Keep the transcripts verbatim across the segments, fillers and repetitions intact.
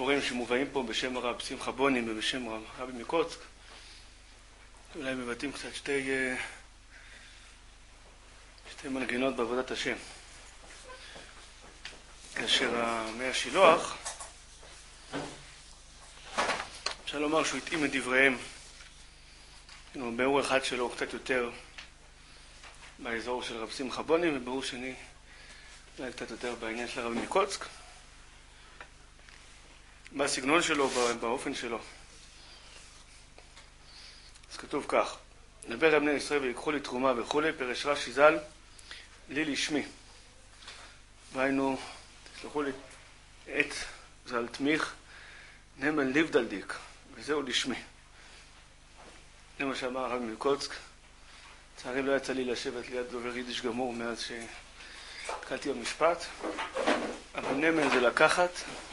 סיפורים שמובאים פה בשם הרב שמחה בונים ובשם רבי מקוצק, אולי מבטאים קצת שתי, שתי מנגינות בעבודת השם. כאשר המי השילוח, אפשר לומר שהוא התאים את דבריהם, באור אחד שלו קצת יותר באזור של רב שמחה בונים, ובאור שני אולי קצת יותר בעניין של הרבי מקוצק, בסגנון שלו, באופן שלו. אז כתוב כך: נדבר על בני ישראל ויקחו לי תרומה וכולי, פירש רש"י ז"ל, לי לשמי. והיינו, תסלחו לי, עת ז"ל תמיך, נמן ליבדלדיק, וזהו לשמי. זה מה שאמר הרבי מקוצק. לצערי לא יצא לי לשבת ליד דובר יידיש גמור מאז שהתחלתי במשפט, אבל נמן זה לקחת,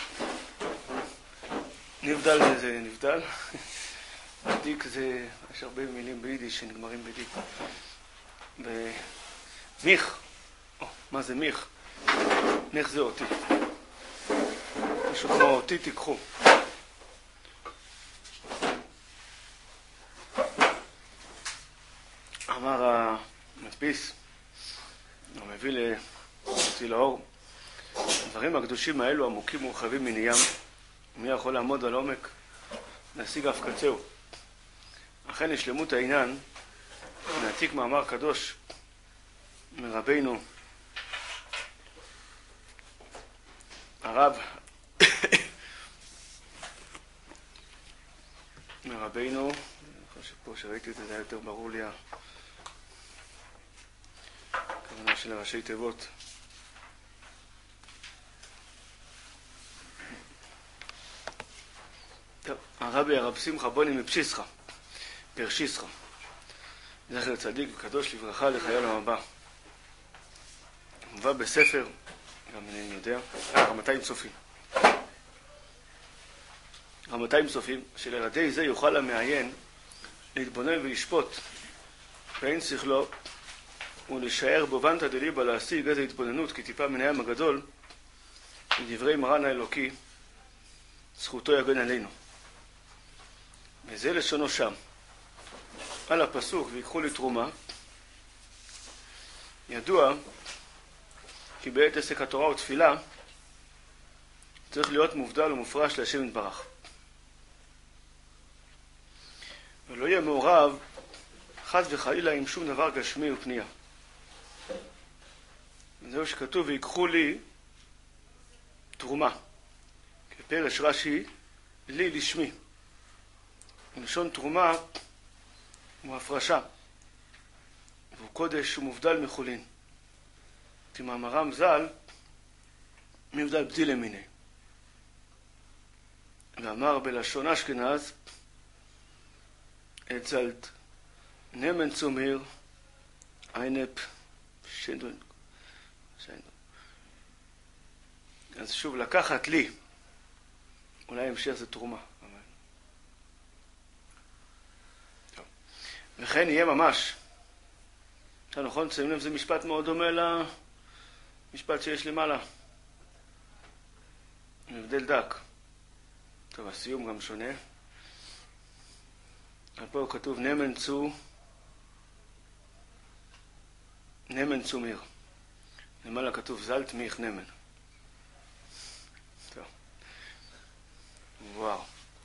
נבדל זה נבדל, דיק זה, יש הרבה מילים ביידיש שנגמרים בדיק. ומיך, או, מה זה מיך? מיך זה אותי. משהו כמו אותי תיקחו. אמר המדפיס, הוא מביא להוציא לאור, הדברים הקדושים האלו עמוקים מורחבים מניים, מי יכול לעמוד על עומק, להשיג אף קצהו. אכן לשלמות העניין, נעתיק מאמר קדוש מרבינו הרב מרבינו, אני חושב פה שראיתי את זה, זה היה יותר ברור לי הכוונה של ראשי תיבות. טוב, הרבי הרב שמחה בונים מפשיסחה, פרשיסחה, זכר צדיק וקדוש לברכה לחיי העולם הבא. מובא בספר, גם אני יודע, רמתיים סופים. רמתיים סופים, שלרדי זה יוכל המעיין להתבונן ולשפוט ואין שכלו ולשער בובנתא דליבא להשיג איזו התבוננות כטיפה מן הים הגדול לדברי מרן האלוקי, זכותו יגן עלינו. וזה לשונו שם. על הפסוק ויקחו לי תרומה, ידוע כי בעת עסק התורה ותפילה צריך להיות מובדל ומופרש להשם יתברך, ולא יהיה מעורב חס וחלילה עם שום דבר גשמי ופנייה. וזהו שכתוב ויקחו לי תרומה, כפרש רש"י לי לשמי. לשון תרומה הוא הפרשה, והוא קודש ומובדל מחולין. כמאמרם ז"ל, מבדל בדילה מיני. ואמר בלשון אשכנז, את זלת נמן צומיר איינפ שינדון. אז שוב, לקחת לי, אולי המשך זה תרומה. וכן יהיה ממש. עכשיו נכון, שמים לב, זה משפט מאוד דומה למשפט שיש למעלה. מבדל דק. טוב, הסיום גם שונה. פה כתוב נמן צו, נמן צומיר. למעלה כתוב זלת מיך נמן. טוב. וואו.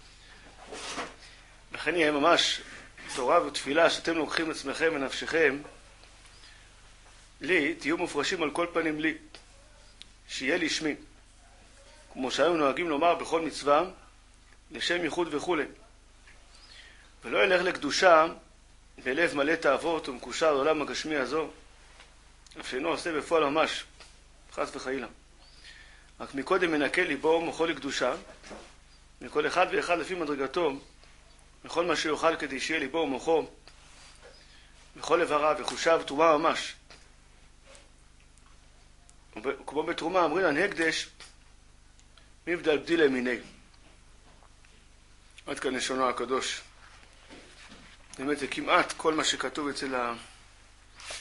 וכן יהיה ממש תורה ותפילה שאתם לוקחים עצמכם ונפשכם, לי, תהיו מופרשים על כל פנים לי, שיהיה לי שמי, כמו שהיו נוהגים לומר בכל מצווה, לשם ייחוד וכו'. ולא ילך לקדושה בלב מלא תאוות ומקושר לעולם הגשמי הזו, אף שאינו עושה בפועל ממש, חס וחלילה. רק מקודם מנקה ליבו מוחו לקדושה, מכל אחד ואחד לפי מדרגתו, וכל מה שיוכל כדי שיהיה ליבו ומוחו, וכל איבריו וחושיו תרומה ממש. כמו בתרומה אמרים על הקדש, מבדל בדילה מיני. עד כאן לשונו הקדוש. באמת זה כמעט כל מה שכתוב אצל ה...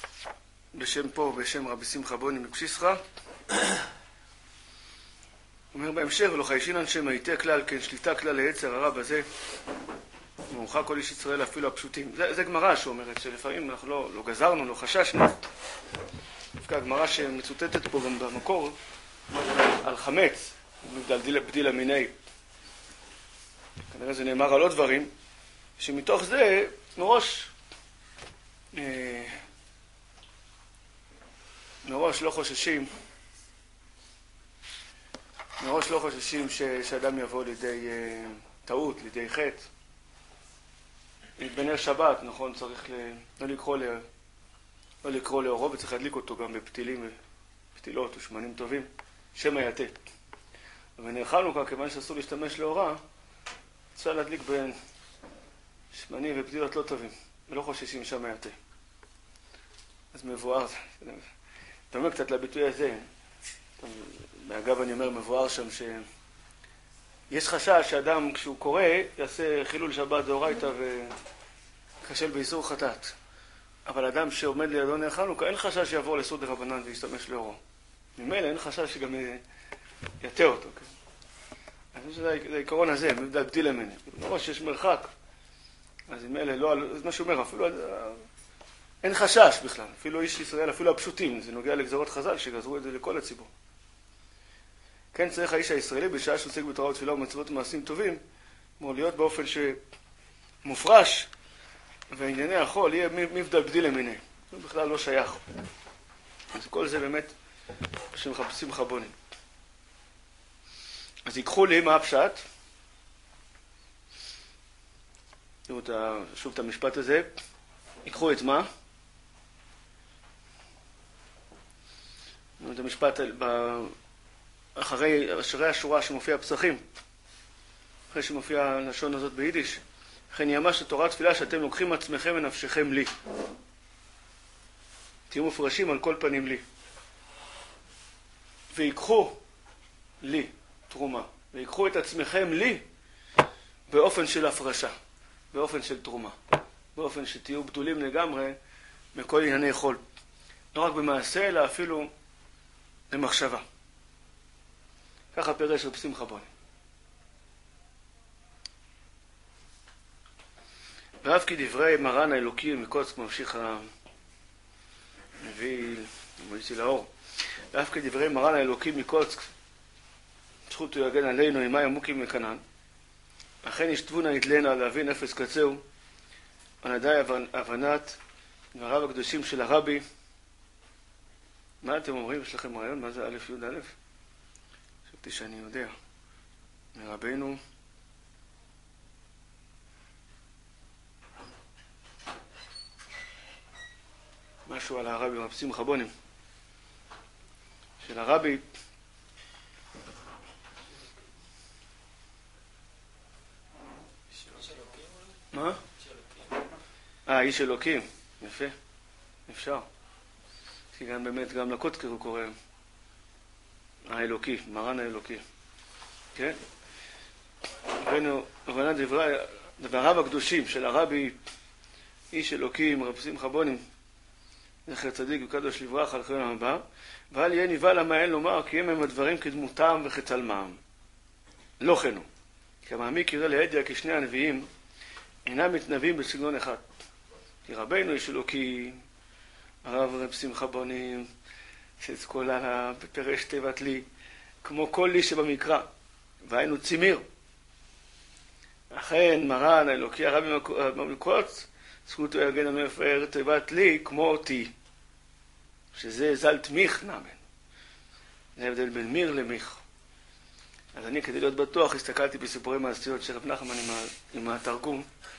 בשם פה, בשם רבי שמחה בונים מפשיסחה. אומר בהמשך, ולא חיישינן שמעיטה כלל, כן שליטה כלל ליצר הרע בזה, ומורחק כל איש ישראל אפילו הפשוטים. זה, זה גמרא שאומרת שלפעמים אנחנו לא, לא גזרנו, לא חששנו. דווקא הגמרא שמצוטטת פה גם במקור, על חמץ, בדיל, בדיל המיני. כנראה זה נאמר על עוד דברים, שמתוך זה מראש, אה, מראש לא חוששים, מראש לא חוששים ש, שאדם יבוא לידי אה, טעות, לידי חטא. בנר שבת, נכון, צריך ל... לא לקרוא, ל... לא לקרוא לאורו, וצריך להדליק אותו גם בפתילים ופתילות ושמנים טובים, שם היתה. ובנר חנוכה, כיוון שאסור להשתמש לאורה, אפשר להדליק בין שמנים ופתילות לא טובים, ולא חוששים שם היתה. אז מבואר, אתה אומר קצת לביטוי הזה, באגב אני אומר מבואר שם ש... יש חשש שאדם כשהוא קורא יעשה חילול שבת דאורייתא וכשל באיסור חטאת. אבל אדם שעומד לידו נר חנוכה אין חשש שיעבור לאיסור דרבנן וישתמש לאורו. ממילא אין חשש שגם יטה אותו. כן? אני חושב שזה העיקרון הזה, מבדיל ממני. מראש שיש מרחק. אז ממילא לא, זה מה שאומר, אפילו אין חשש בכלל. אפילו איש ישראל, אפילו הפשוטים. זה נוגע לגזרות חז"ל שגזרו את זה לכל הציבור. כן צריך האיש הישראלי בשעה שעוסק בתורה ותפילה ומצוות ומעשים טובים, אמור להיות באופן שמופרש, וענייני החול יהיה מבדל בדיל למיני. זה בכלל לא שייך. אז כל זה באמת שמחפשים חבונים. אז ייקחו לי מה הפשט. תראו שוב את המשפט הזה. ייקחו את מה? את המשפט ב... אחרי, אחרי השורה שמופיע פסחים, אחרי שמופיע הלשון הזאת ביידיש, לכן יאמר שתורת תפילה שאתם לוקחים עצמכם ונפשכם לי. תהיו מפרשים על כל פנים לי. ויקחו לי תרומה. ויקחו את עצמכם לי באופן של הפרשה, באופן של תרומה, באופן שתהיו בדולים לגמרי מכל ענייני חול. לא רק במעשה, אלא אפילו במחשבה. ככה פירש רב שמחה בוני. ואף כי דברי מרן האלוקי מקוצק ממשיך הנביא מויצי לאור. ואף כי דברי מרן האלוקי מקוצק זכות הוא יגן עלינו עם מים עמוקים מכנען. אכן ישתבונה יתלנה להבין אפס קצהו על ידי הבנת דבריו הקדושים של הרבי. מה אתם אומרים? יש לכם רעיון? מה זה א' י' א'? חשבתי שאני יודע. מרבינו משהו על הרבי רב שמחה בוני. של הרבי מה? אה, איש אלוקים. יפה. אפשר. כי גם באמת, גם לקוצקר הוא קורא האלוקי, מרן האלוקי. כן? הבנת דבריו הקדושים של הרבי, איש אלוקים, רב שמחה בוני, זכר צדיק וקדוש לברכה, על חיון הבא, ואל יהיה נבהל המעיין לומר כי הם הם הדברים כדמותם וכצלמם. לא כן הוא. כי המעמיק יראה להדיא כי שני הנביאים אינם מתנבאים בסגנון אחד. כי רבינו איש אלוקי, הרב רב שמחה בוני, שצקולה בפרש תיבת לי, כמו כל לי שבמקרא, והיינו צימיר. אכן מרן האלוקי הרבי מקוץ, זכותו יגן המפאר תיבת לי כמו אותי, שזה זל תמיך נאמן. זה הבדל בין מיר למיך. אז אני כדי להיות בטוח הסתכלתי בסיפורי מעשיות של רב נחמן עם, עם התרגום,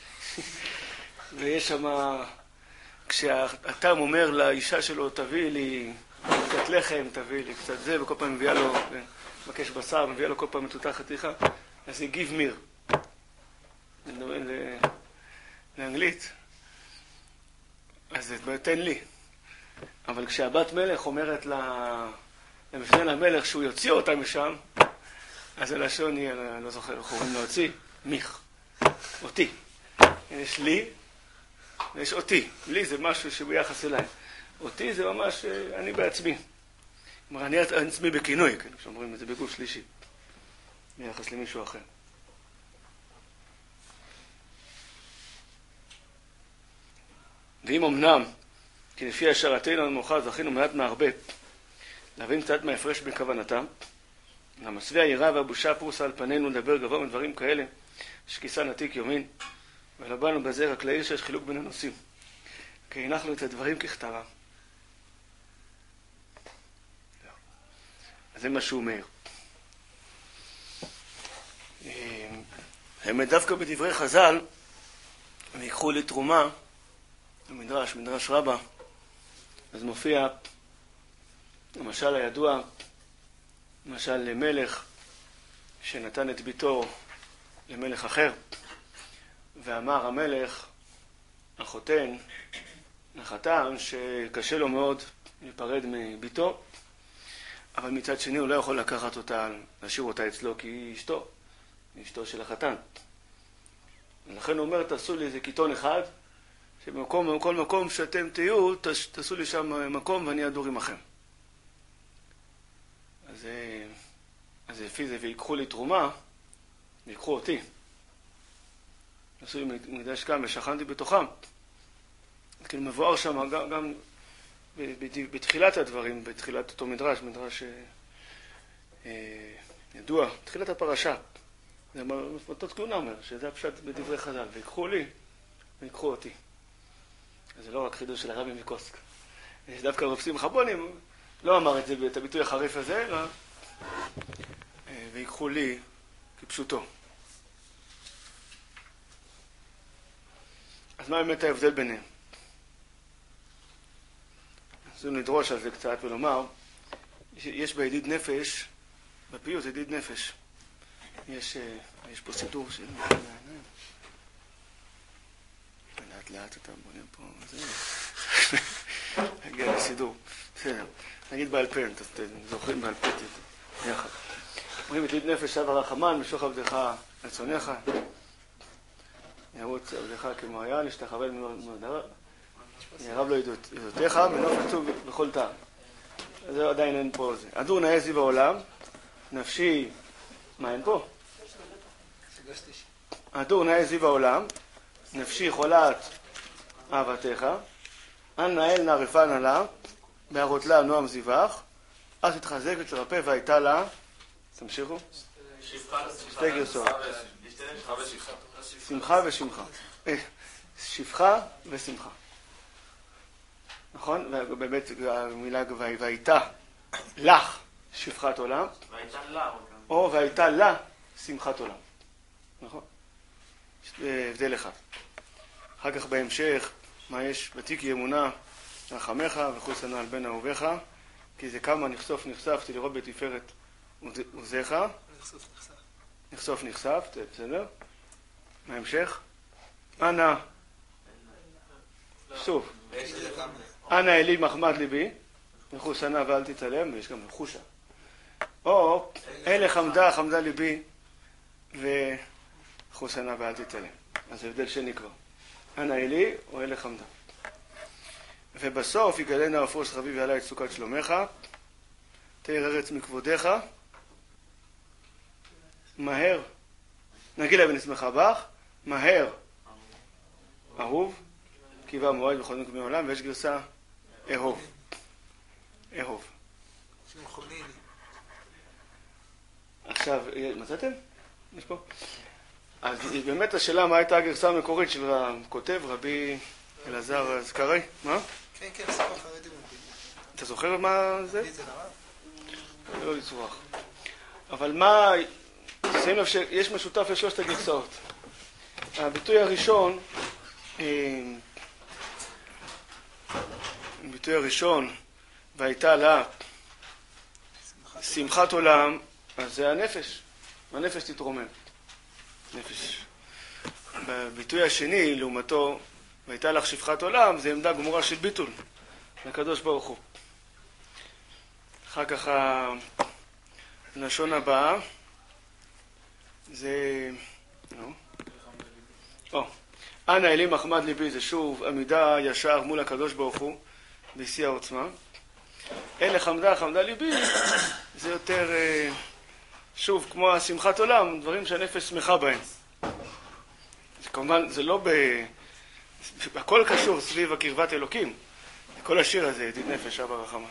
ויש שם, כשהתם אומר לאישה שלו תביא לי קצת לחם, תביא לי קצת זה, וכל פעם מביאה לו, מבקש בשר, מביאה לו כל פעם את אותה חתיכה, אז היא גיב מיר. זה מדבר לאנגלית. אז זה תן לי. אבל כשהבת מלך אומרת למשנה למלך שהוא יוציא אותה משם, אז הלשון היא, אני לא זוכר, איך קוראים להוציא, מיך. אותי. יש לי, ויש אותי. לי זה משהו שביחס אליי. אותי זה ממש אני בעצמי. כלומר, אני עצמי בכינוי, כן, שאומרים את זה בגוף שלישי. ביחס למישהו אחר. ואם אמנם, כי לפי השערתנו המאוחר זכינו מעט מהרבה, להבין קצת מההפרש בכוונתם, למסווה היראה והבושה פרוסה על פנינו לדבר גבוה מדברים כאלה, שכיסן עתיק יומין, ולא באנו בזה רק לעיר שיש חילוק בין הנושאים, כי הנחנו את הדברים ככתבם. אז זה מה שהוא אומר. האמת דווקא בדברי חז"ל, הם יקחו לתרומה, המדרש, מדרש רבה, אז מופיע המשל הידוע, למשל למלך שנתן את ביתו למלך אחר, ואמר המלך, החותן, החתן, שקשה לו מאוד להיפרד מביתו, אבל מצד שני הוא לא יכול לקחת אותה, להשאיר אותה אצלו, כי היא אשתו, היא אשתו של החתן. ולכן הוא אומר, תעשו לי איזה קיטון אחד, שבמקום, בכל מקום שאתם תהיו, תעשו לי שם מקום ואני אדור עמכם. אז, אז לפי זה, ויקחו לי תרומה, ויקחו אותי. עשו לי מקדש כאן ושכנתי בתוכם. כאילו מבואר שם גם, גם בתחילת הדברים, בתחילת אותו מדרש, מדרש אה, ידוע, תחילת הפרשה. זה מתנות כהונה אומר, שזה הפשט בדברי חז"ל, ויקחו לי, ויקחו אותי. אז זה לא רק חידוש של הרבי מקוסק. דווקא רב שמחה בוני לא אמר את זה, את הביטוי החריף הזה, אלא ויקחו לי כפשוטו. אז מה באמת ההבדל ביניהם? אז נדרוש על זה קצת ולומר, יש בידיד נפש, בפיוט ידיד נפש, יש, יש פה סידור של... לאט לאט אתה בונה פה, זה... נגיע לסידור, בסדר. נגיד בעל פה, אתם זוכרים בעל פה, יחד. אומרים, ידיד נפש שב הרחמן, משוך עבדך רצונך, ירוץ עבדך כמו היה, נשתחווה ממנו דבר, ירב לו עדותיך, מנוף עצוב בכל טעם. זה עדיין אין פה זה. אדור נאה סביב העולם, נפשי... מה אין פה? אדור נאה סביב העולם, נפשי חולת אהבתך, אל נאל נערפה נעלה, בהרות לה נועם זיווך, אז תתחזק ותרפא והייתה לה, תמשיכו? שתי גרסות. שמחה ושמחה. שפחה ושמחה. נכון? ובאמת המילה והייתה לך שפחת עולם. והייתה לה. או והייתה לה שמחת עולם. נכון? הבדל אחד. אחר כך בהמשך, מה יש? ותיקי אמונה רחמך וחוס ענה על בן אהוביך, כי זה כמה נחשוף נחשפתי לראות בתפארת עוזיך. נחשוף נחשף. נחשוף נחשף, בסדר? מה ההמשך? אנא, שוב. אנא אלי מחמד ליבי, וחוס ענה ואל תתעלם, ויש גם חושה. או אלה חמדה, חמדה ליבי, וחוס ענה ואל תתעלם. אז זה הבדל שני כבר. אנא אלי או אלה חמדה. ובסוף יגלנה הפרוס חביבי עלי את סוכת שלומך, תאר ארץ מכבודך, מהר, נגילה ונשמחה בך, מהר, אהוב, קיבה מועד בכל מקום מעולם, ויש גרסה אהוב. אהוב. עכשיו, מצאתם? יש פה? אז באמת השאלה מה הייתה הגרסה המקורית של הכותב, רבי אלעזר זכרי? מה? כן, כן, ספר חרדים. אתה זוכר מה זה? לא לצרוח. אבל מה... שים לב שיש משותף לשלושת הגרסאות. הביטוי הראשון, הביטוי הראשון, והייתה לה שמחת עולם, אז זה הנפש. הנפש תתרומם. נפש. בביטוי השני, לעומתו, והייתה לך שפחת עולם, זה עמדה גמורה של ביטול, לקדוש ברוך הוא. אחר כך הלשון הבאה, זה... או, אנא אלי מחמד ליבי, זה שוב עמידה ישר מול הקדוש ברוך הוא, בשיא העוצמה. אלה חמדה, חמדה ליבי, זה יותר שוב, כמו השמחת עולם, דברים שהנפש שמחה בהם. כמובן, זה לא ב... הכל קשור סביב הקרבת אלוקים. כל השיר הזה, ידיד נפש, אבא רחמן.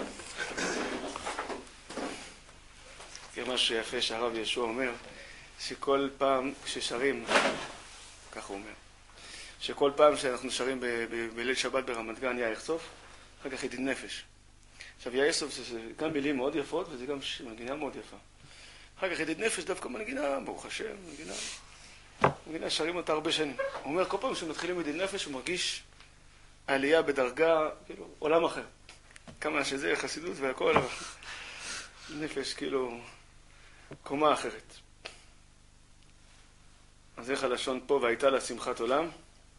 זה משהו יפה שהרב ישוע אומר, שכל פעם כששרים, כך הוא אומר, שכל פעם שאנחנו שרים ב- ב- בליל שבת ברמת גן, יא יחשוף, אחר כך ידיד נפש. עכשיו, יא יחשוף זה גם מילים מאוד יפות, וזה גם מנגינה מאוד יפה. אחר כך ידיד נפש דווקא מנגינה, ברוך השם, מנגינה. מנגינה, שרים אותה הרבה שנים. הוא אומר, כל פעם שמתחילים ידיד נפש, הוא מרגיש עלייה בדרגה, כאילו, עולם אחר. כמה שזה חסידות והכל, אבל נפש, כאילו, קומה אחרת. אז איך הלשון פה, והייתה לה שמחת עולם?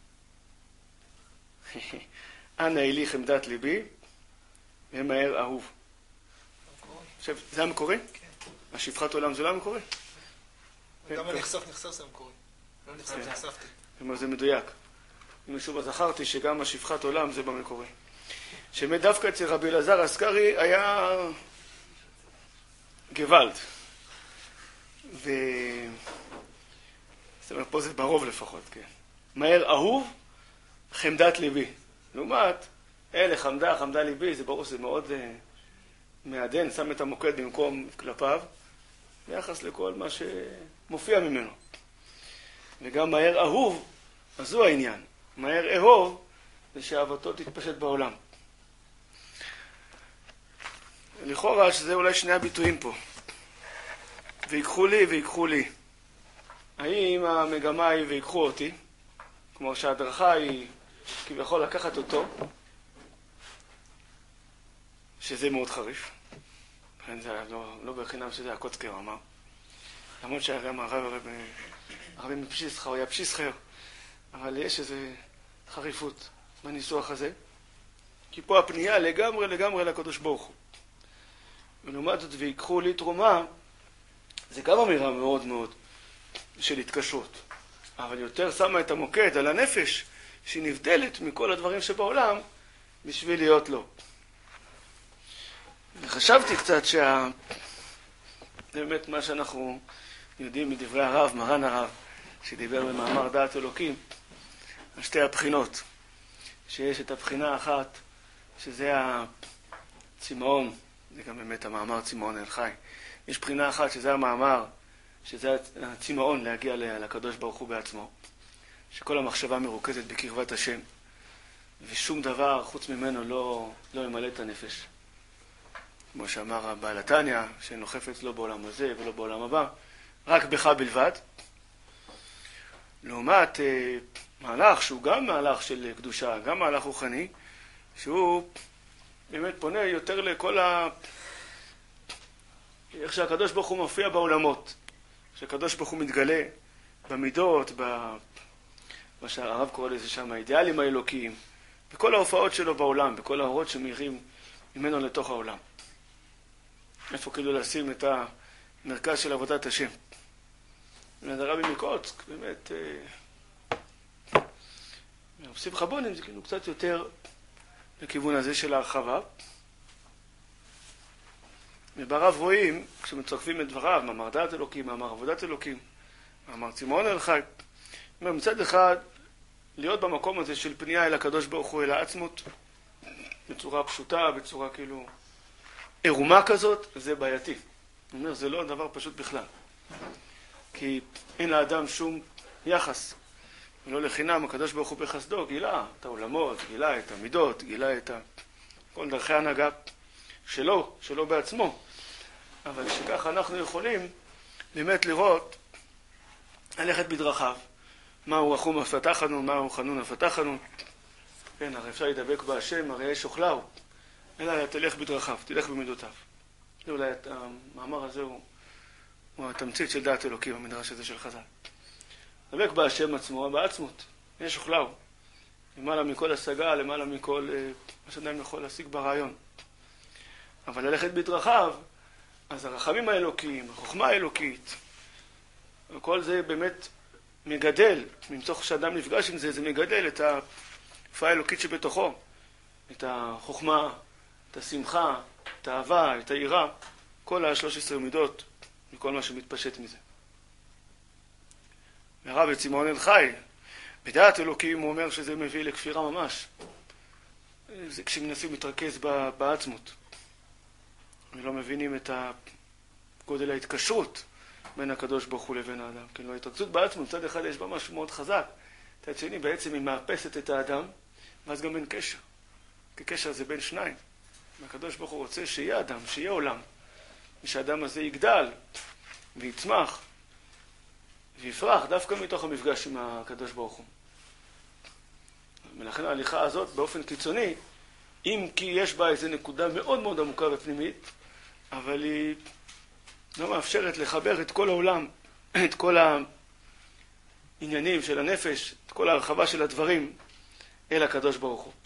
אנא אלי חמדת ליבי, ומהר אהוב. עכשיו, זה המקורי? כן. השפחת עולם זה לא המקורי? גם הנחשף נחשף זה המקורי. לא נחשף, נחשפתי. כלומר, זה מדויק. משום זכרתי שגם השפחת עולם זה במקורי. שבאמת דווקא אצל רבי אלעזר הסקרי היה גוואלד. ו... זאת אומרת, פה זה ברוב לפחות, כן. מהר אהוב, חמדת ליבי. לעומת, אלה חמדה, חמדה ליבי, זה ברור שזה מאוד uh, מעדן, שם את המוקד במקום כלפיו, ביחס לכל מה שמופיע ממנו. וגם מהר אהוב, אז זו העניין. מהר אהוב, זה שאהבתו תתפשט בעולם. לכאורה שזה אולי שני הביטויים פה. ויקחו לי ויקחו לי. האם המגמה היא ויקחו אותי, כמו שההדרכה היא כביכול לקחת אותו, שזה מאוד חריף. זה לא, לא בחינם שזה הקוצקר אמר. למרות שגם הרב הרב מפשיסחר, הוא היה פשיסחר, אבל יש איזה חריפות בניסוח הזה. כי פה הפנייה לגמרי לגמרי לקדוש ברוך הוא. ולעומת זאת ויקחו לי תרומה, זה גם אמירה מאוד מאוד של התקשרות. אבל יותר שמה את המוקד על הנפש, שהיא נבדלת מכל הדברים שבעולם, בשביל להיות לו. וחשבתי קצת שה... זה באמת מה שאנחנו יודעים מדברי הרב, מרן הרב, שדיבר במאמר דעת אלוקים, על שתי הבחינות. שיש את הבחינה האחת, שזה הצמאון, זה גם באמת המאמר צמאון אל חי. יש בחינה אחת שזה המאמר, שזה הצמאון להגיע לקדוש ברוך הוא בעצמו, שכל המחשבה מרוכזת בקרבת השם, ושום דבר חוץ ממנו לא, לא ימלא את הנפש. כמו שאמר הבעל התניא, שנוחפת לא בעולם הזה ולא בעולם הבא, רק בך בלבד. לעומת אה, מהלך שהוא גם מהלך של קדושה, גם מהלך רוחני, שהוא באמת פונה יותר לכל ה... איך שהקדוש ברוך הוא מופיע בעולמות. שהקדוש ברוך הוא מתגלה במידות, ב... מה שהרב קורא לזה שם, האידיאלים האלוקיים, בכל ההופעות שלו בעולם, בכל האורות שמאירים ממנו לתוך העולם. איפה כאילו לשים את המרכז של עבודת השם. הרבי מקוצק, באמת, הרב שמחה בונים זה כאילו קצת יותר לכיוון הזה של ההרחבה. וברב רואים, כשמצרפים את דבריו, מאמר דעת אלוקים, מאמר עבודת אלוקים, מאמר צמאון אל חי, מצד אחד, להיות במקום הזה של פנייה אל הקדוש ברוך הוא, אל העצמות, בצורה פשוטה, בצורה כאילו עירומה כזאת, זה בעייתי. אני אומר, זה לא דבר פשוט בכלל. כי אין לאדם שום יחס. ולא לחינם, הקדוש ברוך הוא בחסדו גילה את העולמות, גילה את המידות, גילה את ה... כל דרכי ההנהגה שלו, שלו בעצמו. אבל שכך אנחנו יכולים באמת לראות, ללכת בדרכיו. מהו רחום הפתחנו, מהו חנון הפתחנו. כן, הרי אפשר לדבק בהשם, הרי יש אוכלהו. אלא תלך בדרכיו, תלך במידותיו. זה אולי המאמר הזה הוא, הוא התמצית של דעת אלוקים, המדרש הזה של חז"ל. דבק בהשם עצמו, בעצמות. יש אוכלהו. למעלה מכל השגה, למעלה מכל מה שאדם יכול להשיג ברעיון. אבל ללכת בדרכיו, אז הרחמים האלוקיים, החוכמה האלוקית, וכל זה באמת מגדל, ממצוך שאדם נפגש עם זה, זה מגדל את ההופעה האלוקית שבתוכו, את החוכמה, את השמחה, את האהבה, את היראה, כל השלוש עשרה מידות מכל מה שמתפשט מזה. והרב בצימאון אל חי, בדעת אלוקים הוא אומר שזה מביא לכפירה ממש. זה כשמנסים להתרכז בעצמות. ולא מבינים את גודל ההתקשרות בין הקדוש ברוך הוא לבין האדם. כן, ההתרכזות בעצמות, מצד אחד יש בה משהו מאוד חזק. מצד שני, בעצם היא מאפסת את האדם, ואז גם בין קשר. כי קשר זה בין שניים. הקדוש ברוך הוא רוצה שיהיה אדם, שיהיה עולם. ושהאדם הזה יגדל ויצמח ויפרח דווקא מתוך המפגש עם הקדוש ברוך הוא. ולכן ההליכה הזאת באופן קיצוני, אם כי יש בה איזו נקודה מאוד מאוד עמוקה ופנימית, אבל היא לא מאפשרת לחבר את כל העולם, את כל העניינים של הנפש, את כל ההרחבה של הדברים אל הקדוש ברוך הוא.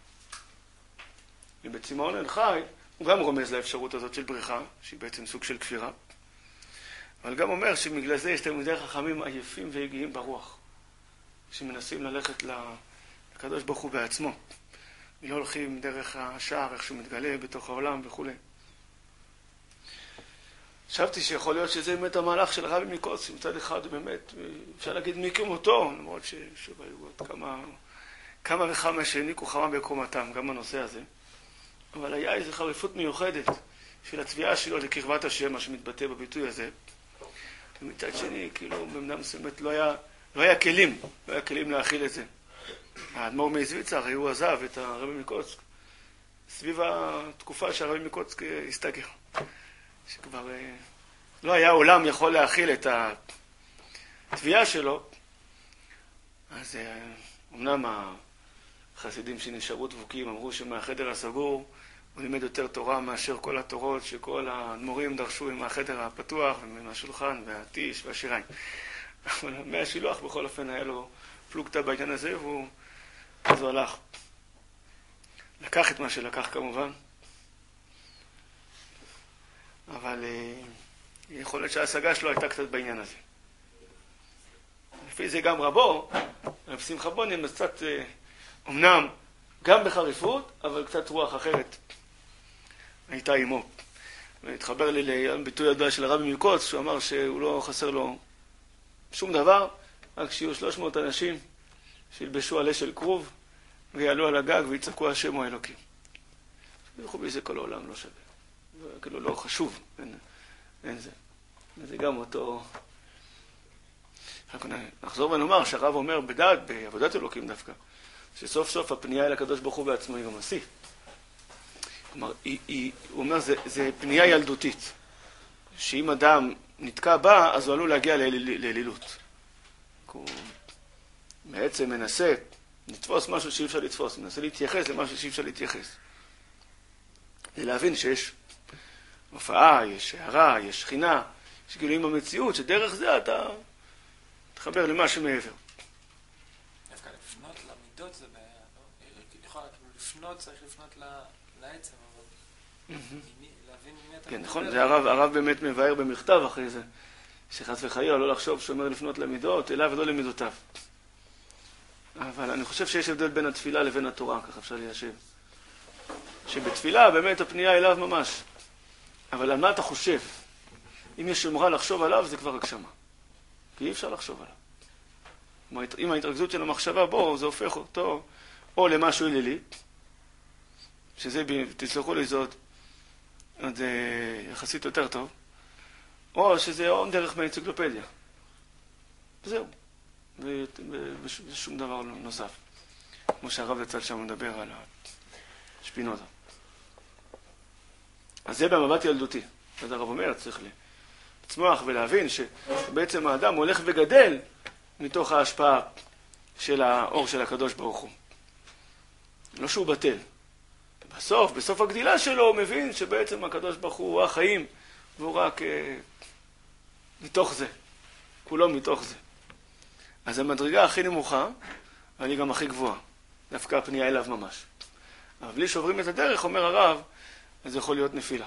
ובצימאון אל חי הוא גם רומז לאפשרות הזאת של בריחה, שהיא בעצם סוג של כפירה, אבל גם אומר שבגלל זה יש תלמידי חכמים עייפים והגיעים ברוח, שמנסים ללכת לקדוש ברוך הוא בעצמו, ולא הולכים דרך השער, איך שהוא מתגלה בתוך העולם וכו'. חשבתי שיכול להיות שזה באמת המהלך של הרבי מקוצק, מצד אחד באמת, אפשר להגיד מי כמותו, למרות ששוב היו עוד כמה, כמה וכמה שהעניקו חמה בקומתם, גם הנושא הזה. אבל היה איזו חריפות מיוחדת של הצביעה שלו לקרבת השם, מה שמתבטא בביטוי הזה. ומצד שני, כאילו, במדינה מסוימת לא היה, לא היה כלים, לא היה כלים להכיל את זה. האדמו"ר מייזוויצר, הרי הוא עזב את הרבי מקוצק, סביב התקופה שהרבי מקוצק הסתגר. שכבר לא היה עולם יכול להכיל את התביעה שלו, אז אמנם החסידים שנשארו דבוקים אמרו שמהחדר הסגור הוא לימד יותר תורה מאשר כל התורות שכל האדמו"רים דרשו עם החדר הפתוח ומהשולחן והטיש והשיריים. אבל מהשילוח בכל אופן היה לו פלוגתא בעניין הזה, והוא אז הוא הלך. לקח את מה שלקח כמובן, אבל יכול להיות שההשגה שלו הייתה קצת בעניין הזה. לפי זה גם רבו, רב שמחה בונים, קצת, אמנם גם בחריפות, אבל קצת רוח אחרת הייתה עמו. והתחבר לי לביטוי ידוע של הרבי מקוצק, שהוא אמר שהוא לא חסר לו שום דבר, רק שיהיו שלוש מאות אנשים שילבשו עלה של כרוב ויעלו על הגג ויצעקו השם הוא האלוקים. ילכו בזה כל העולם לא שווה. כאילו לא חשוב, אין, אין זה. זה גם אותו... נחזור ונאמר שהרב אומר בדעת, בעבודת אלוקים דווקא, שסוף סוף הפנייה אל הקדוש ברוך הוא בעצמו היא גם עשי. כלומר, היא, היא, הוא אומר, זה, זה פנייה ילדותית, שאם אדם נתקע בה, אז הוא עלול להגיע לאלילות. הוא בעצם מנסה לתפוס משהו שאי אפשר לתפוס, מנסה להתייחס למשהו שאי אפשר להתייחס. להבין שיש הופעה, יש הערה, יש שכינה, יש גילויים במציאות, שדרך זה אתה תחבר למה שמעבר. דווקא לפנות למידות זה בעיה, לא? יכול לפנות, צריך לפנות לעצם, אבל להבין מי אתה... כן, נכון, זה הרב באמת מבאר במכתב אחרי זה, שחס וחלילה לא לחשוב שאומר לפנות למידות, אליו ולא למידותיו. אבל אני חושב שיש הבדל בין התפילה לבין התורה, כך אפשר ליישב. שבתפילה באמת הפנייה אליו ממש. אבל על מה אתה חושב? אם יש שמורה לחשוב עליו, זה כבר הגשמה. כי אי אפשר לחשוב עליו. אם ההתרכזות של המחשבה בו, זה הופך אותו או למשהו אלילי, שזה, תסלחו לי, זאת עוד יחסית יותר טוב, או שזה עוד דרך מהאנציקלופדיה. וזהו. ושום דבר נוסף. כמו שהרב יצא שם מדבר על השפינוזה. אז זה במבט ילדותי. אז הרב אומר, צריך לצמוח ולהבין שבעצם האדם הולך וגדל מתוך ההשפעה של האור של הקדוש ברוך הוא. לא שהוא בטל. בסוף, בסוף הגדילה שלו הוא מבין שבעצם הקדוש ברוך הוא החיים, והוא רק אה, מתוך זה. כולו מתוך זה. אז המדרגה הכי נמוכה, אבל היא גם הכי גבוהה. דווקא הפנייה אליו ממש. אבל בלי שעוברים את הדרך, אומר הרב, אז זה יכול להיות נפילה.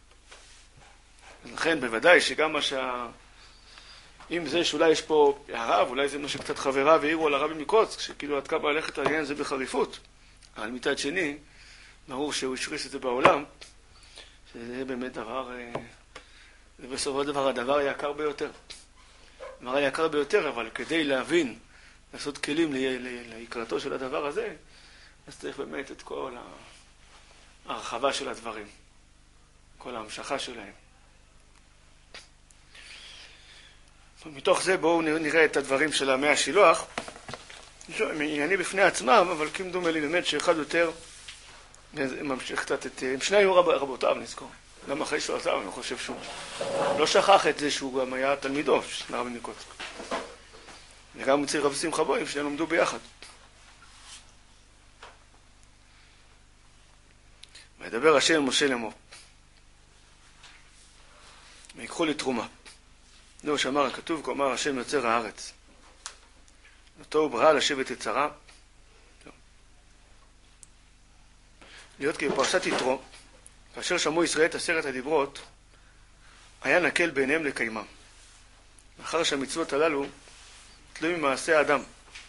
ולכן בוודאי שגם מה שה... אם זה שאולי יש פה הרב, אולי זה מה שקצת חברה והעירו על הרבי מקוצק, שכאילו עד כמה הלכת העניין זה בחריפות. אבל מצד שני, ברור שהוא השריש את זה בעולם, שזה באמת דבר זה בסופו של דבר הדבר היקר ביותר. הדבר היקר ביותר, אבל כדי להבין, לעשות כלים ליקרתו של הדבר הזה, אז צריך באמת את כל ההרחבה של הדברים, כל ההמשכה שלהם. מתוך זה בואו נראה את הדברים של עמי השילוח. הם עניינים בפני עצמם, אבל כמדומה לי באמת שאחד יותר ממשיך קצת את... הם שני היו רב, רבותיו, נזכור. גם אחרי שהוא עזב, אני חושב שהוא לא שכח את זה שהוא גם היה תלמידו של הרב מקוצק. וגם אצל רב שמחה בוים, שהם למדו ביחד. וידבר השם אל משה לאמור, ויקחו לי תרומה. זהו שאמר הכתוב, כה אמר השם יוצר הארץ. אותו הוא ברא לשבת יצרה. להיות כפרשת יתרו, כאשר שמעו ישראל את עשרת הדיברות, היה נקל בעיניהם לקיימם. מאחר שהמצוות הללו תלויים ממעשה האדם.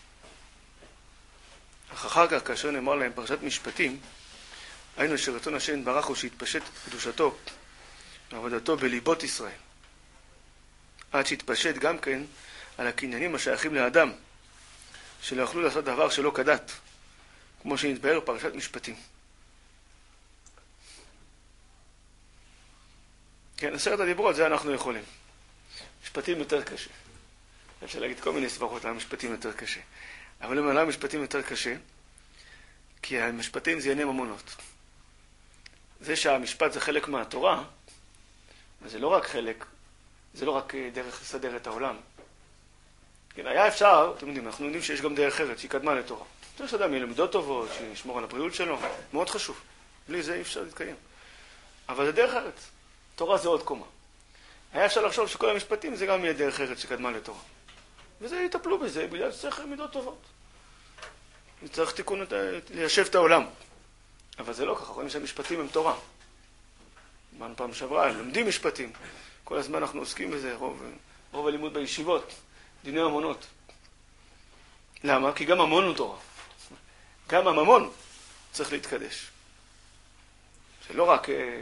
אך אחר כך, כאשר נאמר להם פרשת משפטים, היינו שרצון השם ברח הוא שהתפשט קדושתו ועבודתו בליבות ישראל. עד שהתפשט גם כן על הקניינים השייכים לאדם, שלא יכלו לעשות דבר שלא כדת, כמו שנתבהר פרשת משפטים. כן, עשרת הדיברות, זה אנחנו יכולים. משפטים יותר קשה. אפשר להגיד כל מיני סברות על המשפטים יותר קשה. אבל למה המשפטים יותר קשה? כי המשפטים זה ענייני ממונות. זה שהמשפט זה חלק מהתורה, זה לא רק חלק, זה לא רק דרך לסדר את העולם. כן, היה אפשר, אתם יודעים, אנחנו יודעים שיש גם דרך אחרת שהיא קדמה לתורה. צריך שאדם יהיה למידות טובות, שישמור על הבריאות שלו, מאוד חשוב. בלי זה אי אפשר להתקיים. אבל זה דרך אחרת. תורה זה עוד קומה. היה אפשר לחשוב שכל המשפטים זה גם יהיה דרך אחרת שקדמה לתורה. וזה יטפלו בזה, בגלל שצריך מידות טובות. צריך תיקון, ליישב את העולם. אבל זה לא ככה, רואים שהמשפטים הם תורה. אמרנו פעם שעברה, לומדים משפטים. כל הזמן אנחנו עוסקים בזה, רוב, רוב הלימוד בישיבות, דיני ממונות. למה? כי גם ממון הוא תורה. גם הממון צריך להתקדש. זה לא רק אה,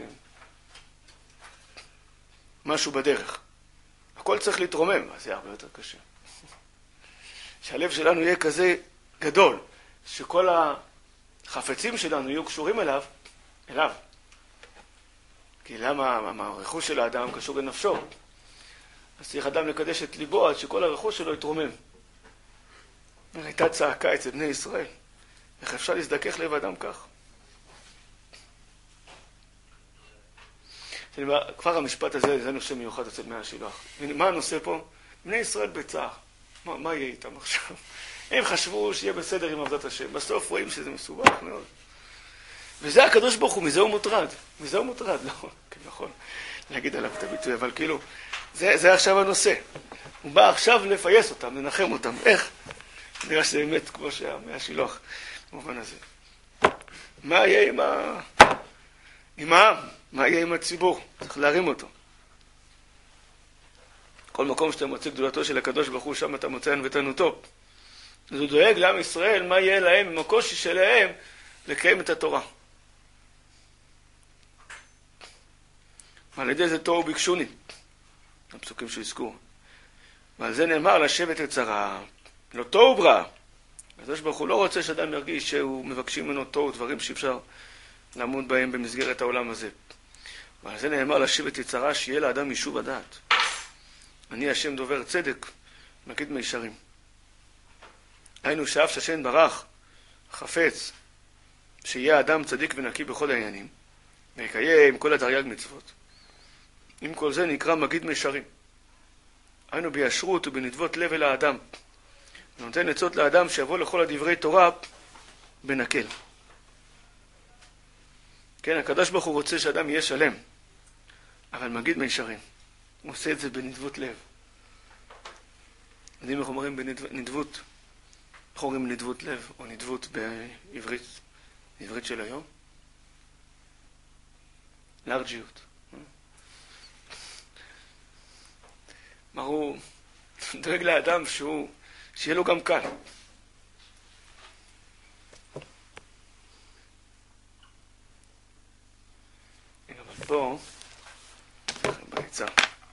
משהו בדרך. הכל צריך להתרומם, אז זה הרבה יותר קשה. שהלב שלנו יהיה כזה גדול, שכל החפצים שלנו יהיו קשורים אליו, אליו. כי למה הרכוש של האדם קשור לנפשו? אז צריך אדם לקדש את ליבו עד שכל הרכוש שלו יתרומם. הייתה צעקה אצל בני ישראל. איך אפשר להזדכך לב אדם כך? כבר המשפט הזה, זה נושא מיוחד אצל מי השילוח. מה הנושא פה? בני ישראל בצער. מה, מה יהיה איתם עכשיו? הם חשבו שיהיה בסדר עם עבודת השם. בסוף רואים שזה מסובך מאוד. וזה הקדוש ברוך הוא, מזה הוא מוטרד. מזה הוא מוטרד, לא, כן, נכון, להגיד עליו את הביטוי, אבל כאילו, זה, זה עכשיו הנושא. הוא בא עכשיו לפייס אותם, לנחם אותם. איך? נראה שזה באמת כמו שהמי השילוח, במובן הזה. מה יהיה עם ה... עם העם? מה יהיה עם הציבור? צריך להרים אותו. כל מקום שאתה מוצא גדולתו של הקדוש ברוך הוא, שם אתה מוצא ענוותנותו. אז הוא דואג לעם ישראל, מה יהיה להם עם הקושי שלהם לקיים את התורה. על ידי זה תוהו ביקשוני, הפסוקים שהזכו. ועל זה נאמר לשבת יצרה, לא תוהו ברא. הקדוש ברוך הוא לא רוצה שאדם ירגיש שהוא מבקשים ממנו תוהו, דברים שאפשר לעמוד בהם במסגרת העולם הזה. ועל זה נאמר לשבת יצרה, שיהיה לאדם יישוב הדעת. אני השם דובר צדק, מגיד מישרים. היינו שאף שהשם ברח, חפץ, שיהיה אדם צדיק ונקי בכל העניינים, ויקיים כל התרי"ג מצוות. עם כל זה נקרא מגיד מישרים. היינו בישרות ובנדבות לב אל האדם. ונותן עצות לאדם שיבוא לכל הדברי תורה בנקל. כן, הקדוש ברוך הוא רוצה שאדם יהיה שלם, אבל מגיד מישרים. הוא עושה את זה בנדבות לב. יודעים איך אומרים בנדבות? איך אומרים נדבות לב או נדבות בעברית? בעברית של היום? לארג'יות. מה הוא דואג לאדם שהוא, שיהיה לו גם קל. אבל פה, בעצה.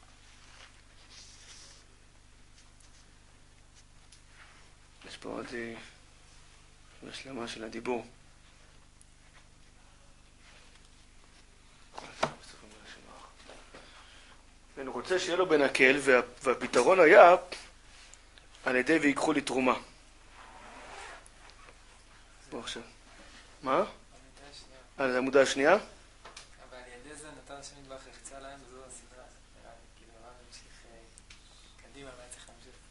לי השלמה של הדיבור. אני רוצה שיהיה לו בנקל, וה, והפתרון היה על ידי ויקחו לי תרומה. בוא עכשיו. מה? על העמודה השנייה? אבל על ידי זה נתן השם יתברך יחצה להם, וזו הסדרה. נראה לי, כאילו, הרב המשיך קדימה, מה צריך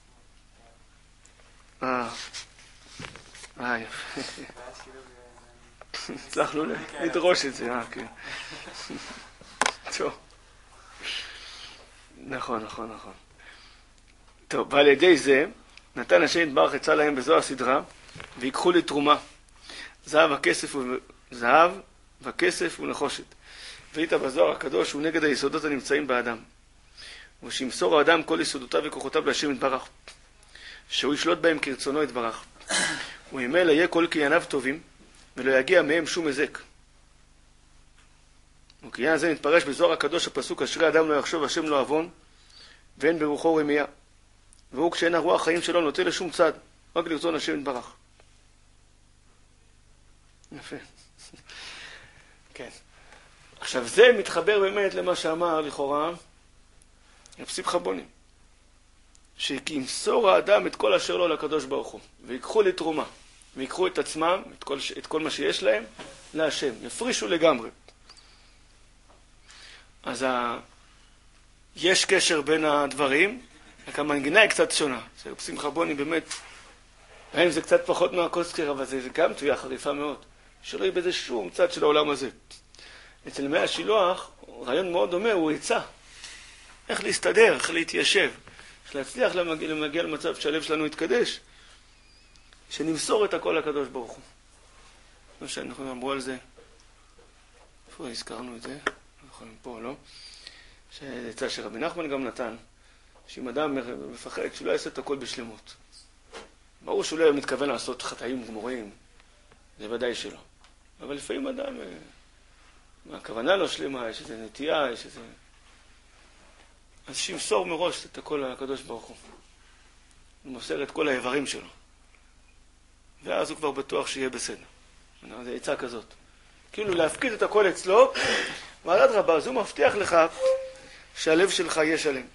להמשיך. אה. אה, יפה. הצלחנו לדרוש את זה, אה, כן. טוב. נכון, נכון, נכון. טוב, ועל ידי זה, נתן השם יתברך יצא להם בזו הסדרה, ויקחו לי תרומה. זהב הכסף, זהב וכסף ונחושת. והיית בזוהר הקדוש הוא נגד היסודות הנמצאים באדם. ושימסור האדם כל יסודותיו וכוחותיו להשם יתברך. שהוא ישלוט בהם כרצונו יתברך. וממילא יהיה כל קנייניו טובים, ולא יגיע מהם שום היזק. וקניין הזה נתפרש בזוהר הקדוש הפסוק אשרי אדם לא יחשוב השם לא עוון, ואין ברוחו רמייה. והוא כשאין הרוח החיים שלו נוטה לשום צד, רק לרצון השם יתברך. יפה. כן. עכשיו זה מתחבר באמת למה שאמר לכאורה רב שמחה בונים. שימסור האדם את כל אשר לו לקדוש ברוך הוא, ויקחו לתרומה, ויקחו את עצמם, את כל, את כל מה שיש להם, להשם. יפרישו לגמרי. אז ה... יש קשר בין הדברים, רק המנגינה היא קצת שונה. רב שמחה בונים באמת, האם זה קצת פחות מהקוסקר, אבל זה, זה גם תביעה חריפה מאוד. שלא יהיה בזה שום צד של העולם הזה. אצל מי השילוח, רעיון מאוד דומה, הוא יצא. איך להסתדר, איך להתיישב. איך להצליח למגיע, למגיע למצב שהלב שלנו יתקדש. שנמסור את הכל לקדוש ברוך הוא. לא שאנחנו אמרו על זה. איפה הזכרנו את זה? אנחנו פה, לא? שיצא שרבי נחמן גם נתן. שאם אדם מפחד, שהוא לא יעשה את הכל בשלמות. ברור שהוא לא מתכוון לעשות חטאים גמורים. זה ודאי שלא. אבל לפעמים אדם, הכוונה לא שלמה, יש איזו נטייה, יש איזה... אז שימסור מראש את הכל לקדוש ברוך הוא. הוא מוסר את כל האיברים שלו. ואז הוא כבר בטוח שיהיה בסדר. זה עצה כזאת. כאילו להפקיד את הכל אצלו, ועד רבה, אז הוא מבטיח לך שהלב שלך יהיה שלם.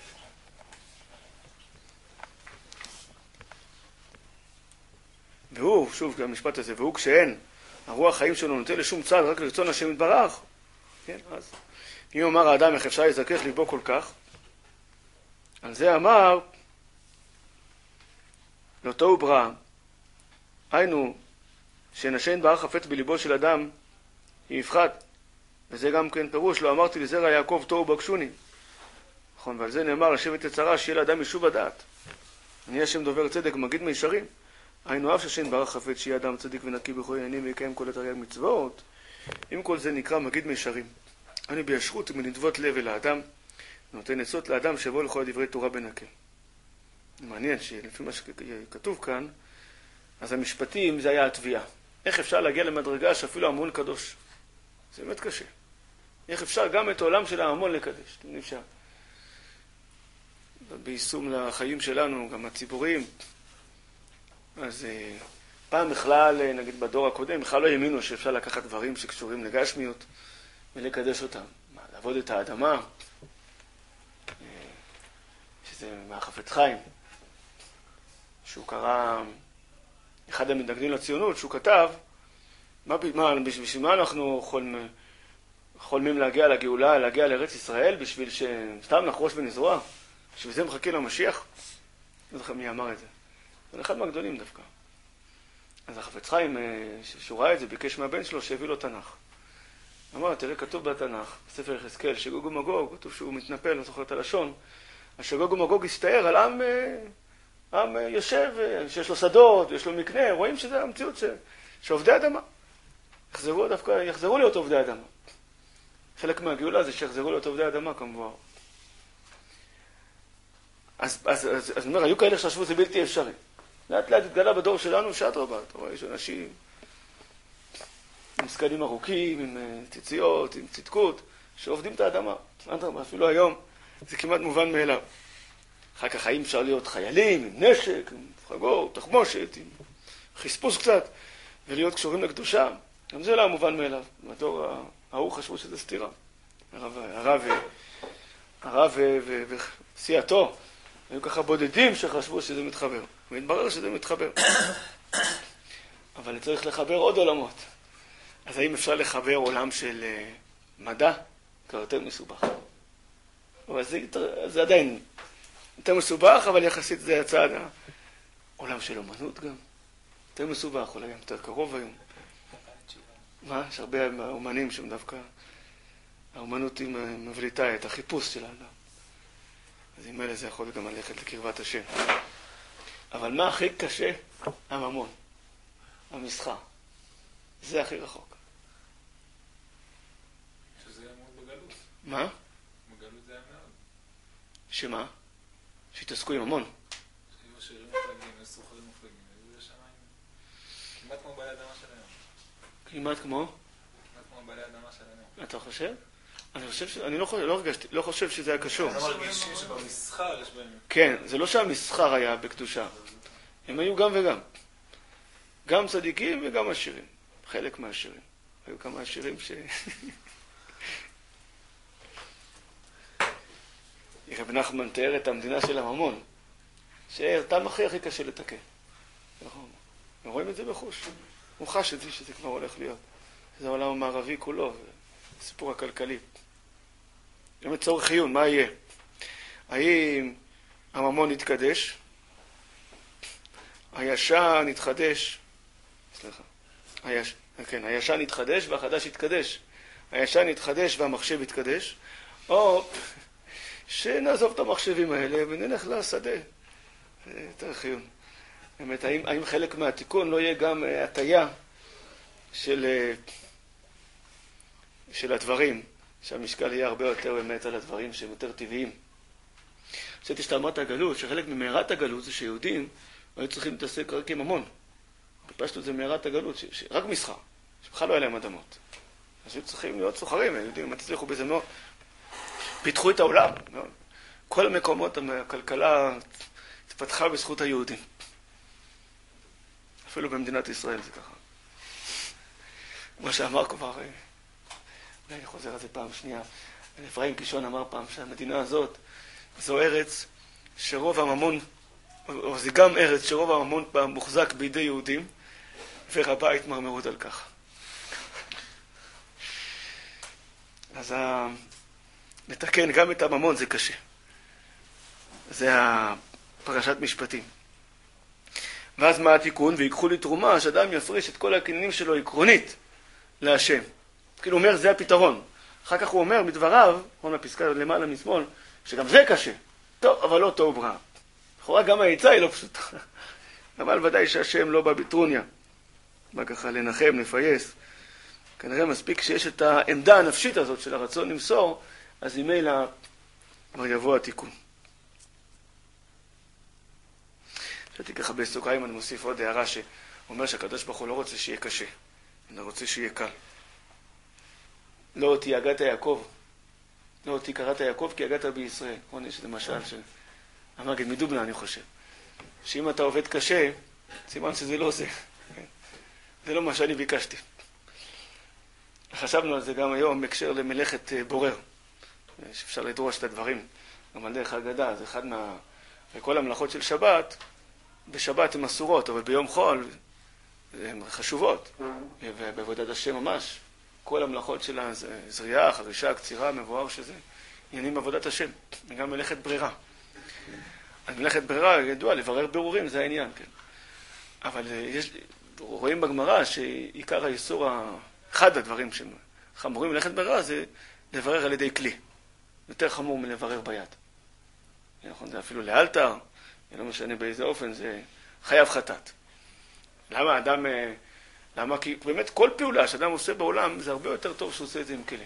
והוא, שוב, המשפט הזה, והוא כשאין, הרוח החיים שלו נוטה לשום צד, רק לרצון השם יתברך. כן, אז אם אומר האדם איך אפשר יזכך ליבו כל כך, על זה אמר, לא תוהו ברא, היינו, שנשן ברח חפץ בליבו של אדם, היא יפחת. וזה גם כן פירוש, לא אמרתי לזרע יעקב תוהו בקשוני. נכון, ועל זה נאמר, לשבת יצרה, שיהיה לאדם יישוב הדעת. אני השם דובר צדק, מגיד מישרים. היינו אף ששן ברח חפץ, שיהיה אדם צדיק ונקי בכל עניינים ויקיים כל התרי"ג מצוות. עם כל זה נקרא מגיד מישרים. אני בישרות ומנדבות לב אל האדם, נותן עצות לאדם שיבוא לכל דברי תורה בנקל. מעניין שלפי מה שכתוב כאן, אז המשפטים זה היה התביעה. איך אפשר להגיע למדרגה שאפילו המון קדוש? זה באמת קשה. איך אפשר גם את העולם של ההמון לקדש? אתם יודעים שם. ביישום לחיים שלנו, גם הציבוריים. אז פעם בכלל, נגיד בדור הקודם, בכלל לא האמינו שאפשר לקחת דברים שקשורים לגשמיות ולקדש אותם. מה, לעבוד את האדמה, שזה מהחפץ חיים, שהוא קרא, אחד המתנגדים לציונות, שהוא כתב, מה, מה, בשביל מה אנחנו חולמים, חולמים להגיע לגאולה, להגיע לארץ ישראל, בשביל שסתם נחרוש ונזרוע? בשביל זה מחכה למשיח? לא זוכר מי אמר את זה. זה אחד מהגדולים דווקא. אז החפץ חיים, שהוא ראה את זה, ביקש מהבן שלו שהביא לו תנ"ך. אמר, תראה, כתוב בתנ"ך, בספר יחזקאל, שגוג ומגוג, כתוב שהוא מתנפל, לא זוכר את הלשון, השגוג ומגוג הסתער על עם, עם יושב, שיש לו שדות, יש לו מקנה, רואים שזה המציאות ש... שעובדי אדמה. יחזרו דווקא, יחזרו להיות עובדי אדמה. חלק מהגאולה זה שיחזרו להיות עובדי אדמה, כמובן. אז, אז, אז, אז אומר, היו כאלה שחשבו זה בלתי אפשרי. לאט לאט התגלה בדור שלנו שעת רבה. אתה רואה, יש אנשים עם סקלים ארוכים, עם ציציות, עם צדקות, שעובדים את האדמה. אפילו היום זה כמעט מובן מאליו. אחר כך האם אפשר להיות חיילים, עם נשק, עם חגור, תחמושת, עם חספוס קצת, ולהיות קשורים לקדושה, גם זה לא מובן מאליו. בדור ההוא חשבו שזה סתירה. הרב, הרב, הרב וסיעתו, היו ככה בודדים שחשבו שזה מתחבר. והתברר שזה מתחבר. אבל צריך לחבר עוד עולמות. אז האם אפשר לחבר עולם של מדע? כבר יותר מסובך. אבל זה, זה עדיין יותר מסובך, אבל יחסית זה הצעד. עולם של אומנות גם. יותר מסובך, אולי יותר קרוב היום. מה? יש הרבה אומנים שהם דווקא... האומנות היא מבליטה את החיפוש של האדם. אז עם אלה זה יכול גם ללכת לקרבת השם. אבל מה הכי קשה? הממון. המסחר. זה הכי רחוק. שזה היה מאוד בגלות. מה? בגלות זה היה מאוד. שמה? שהתעסקו עם המון. שהיו עשירים מפלגים, היו סוחרים מפלגים, היו לשמיים. כמעט כמו בעלי אדמה של היום. כמעט כמו? כמעט כמו בעלי אדמה של היום. אתה חושב? אני חושב ש... אני לא חושב, לא הרגשתי, לא חושב שזה היה קשור. אני לא מרגיש שבמסחר יש בהם. כן, זה לא שהמסחר היה בקדושה. הם היו גם וגם. גם צדיקים וגם עשירים. חלק מהעשירים. היו כמה עשירים ש... רב נחמן תיאר את המדינה של הממון, שאותם הכי הכי קשה לתקן. נכון. הם רואים את זה בחוש. הוא חש את זה שזה כבר הולך להיות. זה העולם המערבי כולו, הסיפור הכלכלי. באמת צורך עיון, מה יהיה? האם הממון יתקדש? הישן יתחדש? סליחה. היש... כן, הישן יתחדש והחדש יתקדש. הישן יתחדש והמחשב יתקדש. או שנעזוב את המחשבים האלה ונלך לשדה. זה יותר חיון. באמת, האם, האם חלק מהתיקון לא יהיה גם הטיה של, של הדברים, שהמשקל יהיה הרבה יותר באמת על הדברים שהם יותר טבעיים. חשבתי שאתה אמרת הגלות, שחלק ממהרת הגלות זה שיהודים היו צריכים להתעסק רק עם ממון. פשטות זה מהרת הגלות, רק מסחר, שבכלל לא היה להם אדמות. אז היו צריכים להיות סוחרים, היהודים הצליחו בזה מאוד. פיתחו את העולם. כל המקומות, הכלכלה התפתחה בזכות היהודים. אפילו במדינת ישראל זה ככה. כמו שאמר כבר, אולי אני חוזר על זה פעם שנייה, אפרים קישון אמר פעם שהמדינה הזאת זו ארץ שרוב הממון, או זה גם ארץ שרוב הממון פעם מוחזק בידי יהודים, ורבה התמרמרות על כך. אז ה... לתקן גם את הממון זה קשה. זה הפרשת משפטים. ואז מה התיקון? ויקחו לי תרומה, שאדם יפריש את כל הקניינים שלו עקרונית להשם. כאילו הוא אומר, זה הפתרון. אחר כך הוא אומר מדבריו, נכון לפסקה למעלה משמאל, שגם זה קשה. טוב, אבל לא טוב רע. לכאורה גם העצה היא לא פשוטה. אבל ודאי שהשם לא בא בטרוניה. בא ככה לנחם, לפייס. כנראה מספיק שיש את העמדה הנפשית הזאת של הרצון למסור, אז ממילא כבר יבוא התיקון. חשבתי ככה בסוגריים, אני מוסיף עוד הערה שאומר שהקדוש ברוך הוא לא רוצה שיהיה קשה, אלא רוצה שיהיה קל. לא אותי הגעת יעקב, לא אותי קראת יעקב כי הגעת בישראל. נכון, יש איזה משל של המגד מדובנה, אני חושב. שאם אתה עובד קשה, סימן שזה לא זה. זה לא מה שאני ביקשתי. חשבנו על זה גם היום בהקשר למלאכת בורר. שאפשר לדרוש את הדברים, גם על דרך ההגדה, זה אחד מה... וכל המלאכות של שבת, בשבת הן אסורות, אבל ביום חול הן חשובות, ובעבודת השם ממש, כל המלאכות של הזריעה, חרישה, קצירה, מבואר שזה עניינים בעבודת השם, וגם מלאכת ברירה. אז מלאכת ברירה, ידוע, לברר בירורים, זה העניין, כן. אבל יש, רואים בגמרא שעיקר האיסור, אחד הדברים שחמורים מלאכת ברירה, זה לברר על ידי כלי. יותר חמור מלברר ביד. נכון, זה אפילו לאלתר, לא משנה באיזה אופן, זה חייב חטאת. למה האדם, למה? כי באמת כל פעולה שאדם עושה בעולם, זה הרבה יותר טוב שהוא עושה את זה עם כלים.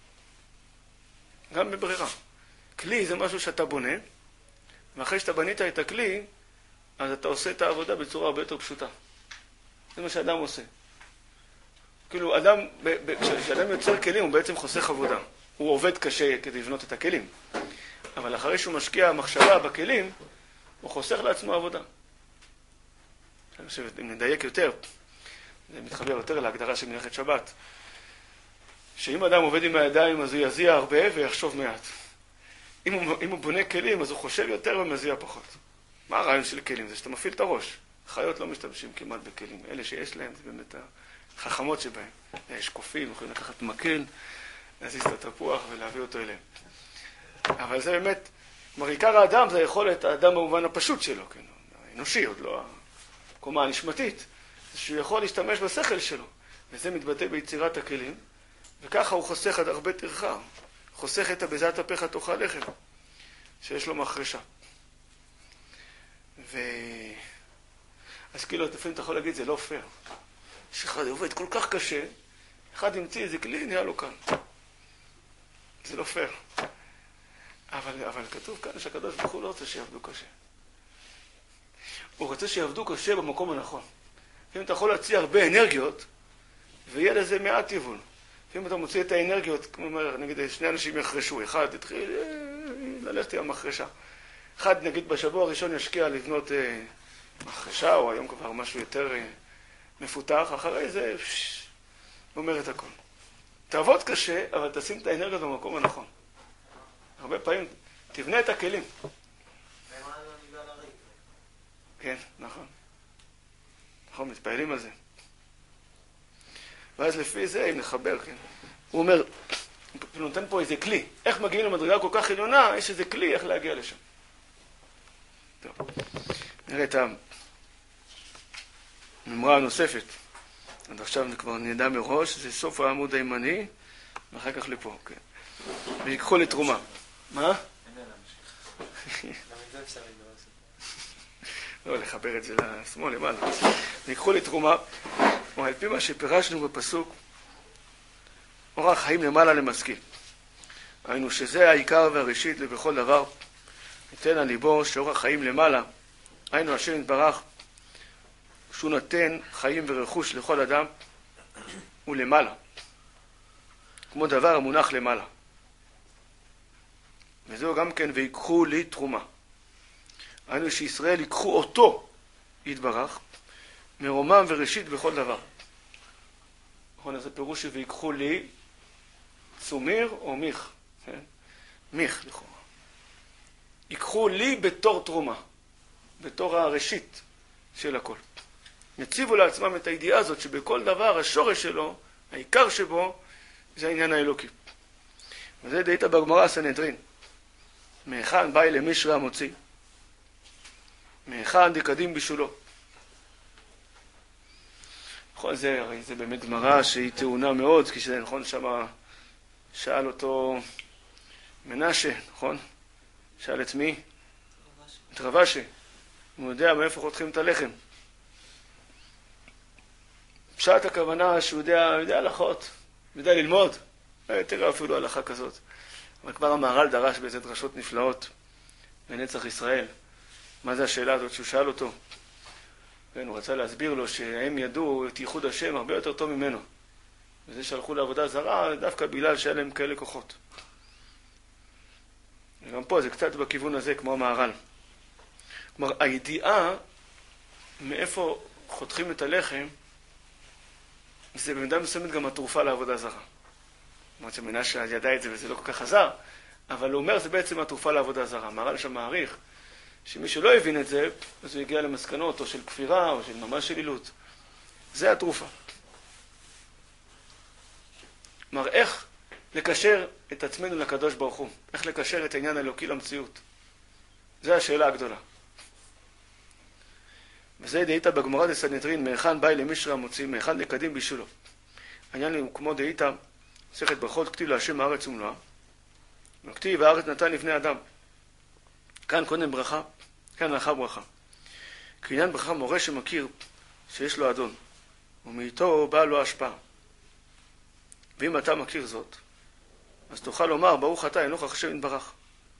גם בברירה. כלי זה משהו שאתה בונה, ואחרי שאתה בנית את הכלי, אז אתה עושה את העבודה בצורה הרבה יותר פשוטה. זה מה שאדם עושה. כאילו, אדם, כשאדם יוצר כלים, הוא בעצם חוסך עבודה. הוא עובד קשה כדי לבנות את הכלים. אבל אחרי שהוא משקיע מחשבה בכלים, הוא חוסך לעצמו עבודה. אני חושב, אם נדייק יותר, זה מתחבר יותר להגדרה של מלאכת שבת, שאם אדם עובד עם הידיים אז הוא יזיע הרבה ויחשוב מעט. אם הוא, אם הוא בונה כלים אז הוא חושב יותר ומזיע פחות. מה הרעיון של כלים? זה שאתה מפעיל את הראש. חיות לא משתמשים כמעט בכלים. אלה שיש להם זה באמת החכמות שבהם. יש קופים, יכולים לקחת מקל, להזיז את התפוח ולהביא אותו אליהם. אבל זה באמת, כלומר, עיקר האדם זה היכולת, האדם במובן הפשוט שלו, כן? האנושי, עוד לא הקומה הנשמתית, זה שהוא יכול להשתמש בשכל שלו, וזה מתבטא ביצירת הכלים, וככה הוא חוסך עד הרבה טרחה, חוסך את הבזת אפיך תאכל לחם, שיש לו מחרשה. ו... אז כאילו, לפעמים אתה יכול להגיד, זה לא פייר. יש אחד עובד כל כך קשה, אחד ימציא איזה כלי, נהיה לו כאן. זה לא פייר. אבל, אבל כתוב כאן שהקדוש ברוך הוא לא רוצה שיעבדו קשה. הוא רוצה שיעבדו קשה במקום הנכון. אם אתה יכול להציע הרבה אנרגיות, ויהיה לזה מעט יבול. אם אתה מוציא את האנרגיות, כמו אומר, נגיד, שני אנשים יחרשו, אחד יתחיל ללכת עם המחרשה. אחד, נגיד, בשבוע הראשון ישקיע לבנות אה, מחרשה, או היום כבר משהו יותר אה, מפותח, אחרי זה, פש, אומר את הכל. תעבוד קשה, אבל תשים את האנרגיות במקום הנכון. הרבה פעמים, תבנה את הכלים. כן, נכון. נכון, מתפעלים על זה. ואז לפי זה, אם נחבר, כן. הוא אומר, הוא נותן פה איזה כלי. איך מגיעים למדרגה כל כך עליונה, יש איזה כלי, איך להגיע לשם. טוב, נראה את הממרה הנוספת. עד עכשיו כבר נדע מראש, זה סוף העמוד הימני, ואחר כך לפה, כן. ויקחו לתרומה. מה? אין לה להמשיך. גם את זה אפשר לדרוס. לא, לחבר את זה לשמאל, למעלה. ויקחו לתרומה, או על פי מה שפירשנו בפסוק, אורח חיים למעלה למשכיל. היינו שזה העיקר והראשית לבכל דבר, ניתן על ליבו שאורח חיים למעלה, היינו השם יתברך, שהוא נותן חיים ורכוש לכל אדם, הוא למעלה. כמו דבר המונח למעלה. וזהו גם כן, ויקחו לי תרומה. היינו שישראל ייקחו אותו, יתברך, מרומם וראשית בכל דבר. נכון, אז הפירוש ויקחו לי צומיר או מיך. כן? מיך, לכאורה. ייקחו לי בתור תרומה, בתור הראשית של הכל. יציבו לעצמם את הידיעה הזאת שבכל דבר השורש שלו, העיקר שבו, זה העניין האלוקי. וזה דאית בגמרא סנהדרין. מהיכן באי למישרי המוציא? מהיכן דקדים בישולו? נכון, זה, הרי זה באמת גמרא שהיא טעונה מאוד, כי שזה נכון שמה שאל אותו מנשה, נכון? שאל את מי? את רב אשי. הוא יודע מאיפה חותכים את הלחם. פשט הכוונה שהוא יודע, יודע הלכות, יודע ללמוד. תראה אפילו הלכה כזאת. אבל כבר המהר"ל דרש באיזה דרשות נפלאות בנצח ישראל. מה זה השאלה הזאת שהוא שאל אותו? כן, הוא רצה להסביר לו שהם ידעו את ייחוד השם הרבה יותר טוב ממנו. וזה שהלכו לעבודה זרה דווקא בגלל שהיה להם כאלה כוחות. וגם פה זה קצת בכיוון הזה כמו המהר"ל. כלומר, הידיעה מאיפה חותכים את הלחם, זה במידה מסוימת גם התרופה לעבודה זרה. זאת אומרת שמנשה ידע את זה וזה לא כל כך עזר, אבל הוא אומר זה בעצם התרופה לעבודה זרה. המהר"ל שם מעריך שמי שלא הבין את זה, אז הוא הגיע למסקנות או של כפירה או של ממש של עילות. זה התרופה. כלומר, איך לקשר את עצמנו לקדוש ברוך הוא? איך לקשר את העניין האלוקי למציאות? זו השאלה הגדולה. וזה דאית בגמרא דסנהדרין, מהיכן באי למישרי המוציא, מהיכן דקדים בישולו. העניין הוא כמו דאית, מסכת ברכות, כתיב להשם הארץ ומלואה, וכתיב הארץ נתן לבני אדם. כאן קודם ברכה, כאן לאחר ברכה. כי עניין ברכה מורה שמכיר שיש לו אדון, ומאיתו באה לו השפעה. ואם אתה מכיר זאת, אז תוכל לומר, ברוך אתה, לנוכח השם יתברך.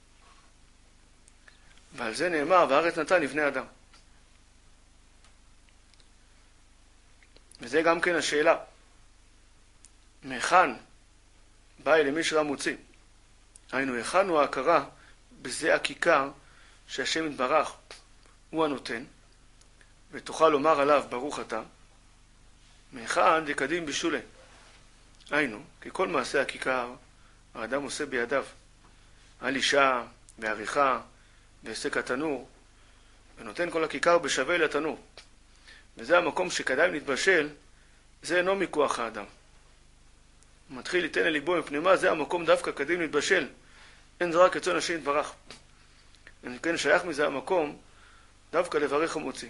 ועל זה נאמר, והארץ נתן לבני אדם. וזה גם כן השאלה. מהיכן באי למישרי המוציא? היינו, היכן הוא ההכרה בזה הכיכר שהשם יתברך הוא הנותן, ותוכל לומר עליו ברוך אתה, מאחד דקדים בשולי. היינו, כי כל מעשה הכיכר האדם עושה בידיו, על אישה, בעריכה, בהסק התנור, ונותן כל הכיכר בשווה לתנור. וזה המקום שקדם להתבשל, זה אינו מכוח האדם. הוא מתחיל ליתן לליבו מפנימה, זה המקום דווקא קדים להתבשל. אין זה רק רצון השם יתברך. אם כן שייך מזה המקום, דווקא לברך המוציא.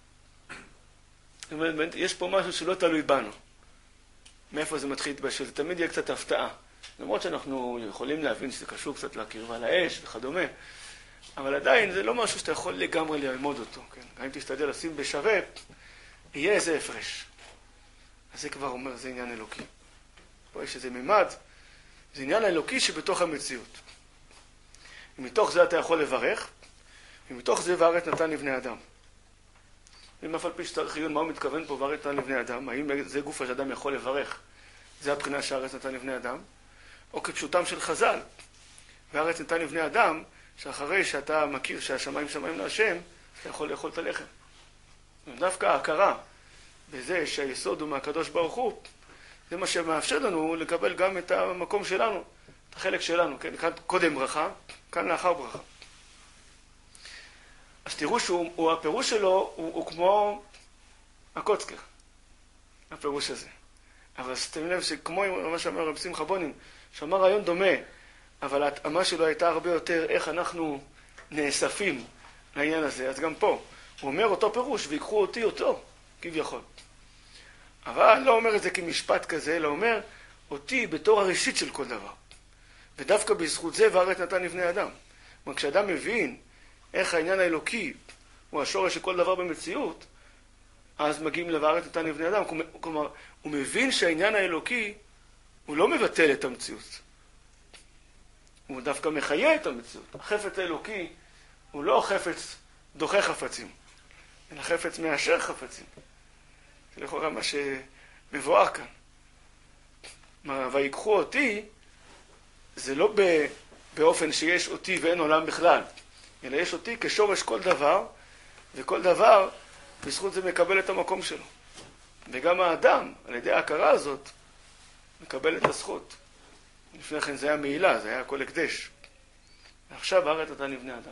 יש פה משהו שלא תלוי בנו. מאיפה זה מתחיל להתבשל? זה תמיד יהיה קצת הפתעה. למרות שאנחנו יכולים להבין שזה קשור קצת לקרבה לאש וכדומה, אבל עדיין זה לא משהו שאתה יכול לגמרי ללמוד אותו. כן? גם אם תשתדל לשים בשווה, יהיה איזה הפרש. אז זה כבר אומר, זה עניין אלוקי. פה יש איזה ממד, זה עניין אלוקי שבתוך המציאות. ומתוך זה אתה יכול לברך, ומתוך זה וארץ נתן לבני אדם. אם אף על פי שצריך עיון, מה הוא מתכוון פה וארץ נתן לבני אדם? האם זה גוף שאדם יכול לברך? זה הבחינה שהארץ נתן לבני אדם? או כפשוטם של חז"ל, והארץ נתן לבני אדם, שאחרי שאתה מכיר שהשמיים שמיים להשם, אתה יכול לאכול את הלחם. ודווקא ההכרה בזה שהיסוד הוא מהקדוש ברוך הוא, זה מה שמאפשר לנו לקבל גם את המקום שלנו, את החלק שלנו, כן? כאן קודם ברכה, כאן לאחר ברכה. אז תראו שהוא, הפירוש שלו הוא, הוא כמו הקוצקר, הפירוש הזה. אבל שתמים לב שכמו מה שאמר רב שמחה בונים, שאמר רעיון דומה, אבל ההתאמה שלו הייתה הרבה יותר איך אנחנו נאספים לעניין הזה. אז גם פה, הוא אומר אותו פירוש, ויקחו אותי אותו, כביכול. אבל לא אומר את זה כמשפט כזה, אלא אומר אותי בתור הראשית של כל דבר. ודווקא בזכות זה וארץ נתן לבני אדם. כלומר, כשאדם מבין איך העניין האלוקי הוא השורש של כל דבר במציאות, אז מגיעים ל"וארץ נתן לבני אדם". כלומר, הוא מבין שהעניין האלוקי הוא לא מבטל את המציאות. הוא דווקא מחיה את המציאות. החפץ האלוקי הוא לא חפץ דוחה חפצים, אלא חפץ מאשר חפצים. זה לכאורה מה שמבואר כאן. מה, ויקחו אותי, זה לא באופן שיש אותי ואין עולם בכלל, אלא יש אותי כשורש כל דבר, וכל דבר בזכות זה מקבל את המקום שלו. וגם האדם, על ידי ההכרה הזאת, מקבל את הזכות. לפני כן זה היה מעילה, זה היה הכל הקדש. ועכשיו הארץ נתן לבני אדם.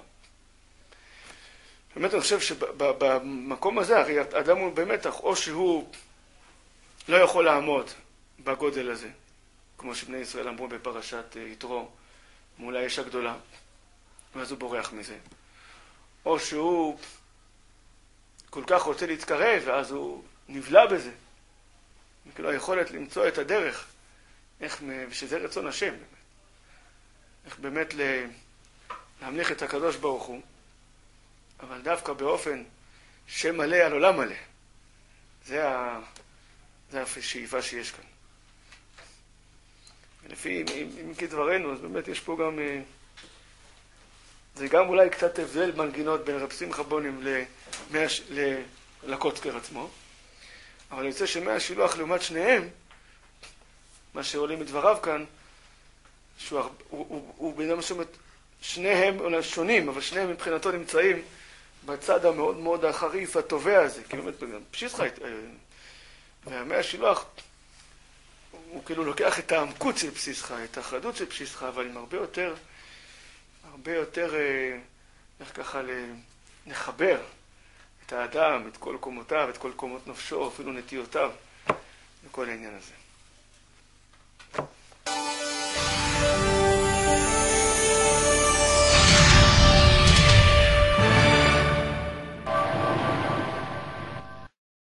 באמת אני חושב שבמקום הזה, הרי האדם הוא במתח, או שהוא לא יכול לעמוד בגודל הזה, כמו שבני ישראל אמרו בפרשת יתרו, מול האש הגדולה, ואז הוא בורח מזה. או שהוא כל כך רוצה להתקרב, ואז הוא נבלע בזה. וכאילו היכולת למצוא את הדרך, איך, ושזה רצון השם, באמת. איך באמת להמליך את הקדוש ברוך הוא, אבל דווקא באופן שם מלא על עולם מלא. זה, ה... זה השאיפה שיש כאן. ולפי, אם, אם כדברנו, אז באמת יש פה גם... זה גם אולי קצת הבדל מנגינות בין רב שמחה בונים למש... לקוצקר עצמו, אבל יוצא שמהשילוח לעומת שניהם, מה שעולים מדבריו כאן, שהוא הוא, הוא, הוא בין המשמעות, שניהם אולי שונים, אבל שניהם מבחינתו נמצאים בצד המאוד מאוד החריף, התובע הזה, כי באמת פשיסחה, והמהשילוח, הוא כאילו לוקח את העמקות של פשיסחה, את האחדות של פשיסחה, אבל עם הרבה יותר, הרבה יותר, איך ככה לחבר את האדם, את כל קומותיו, את כל קומות נפשו, אפילו נטיותיו, וכל העניין הזה.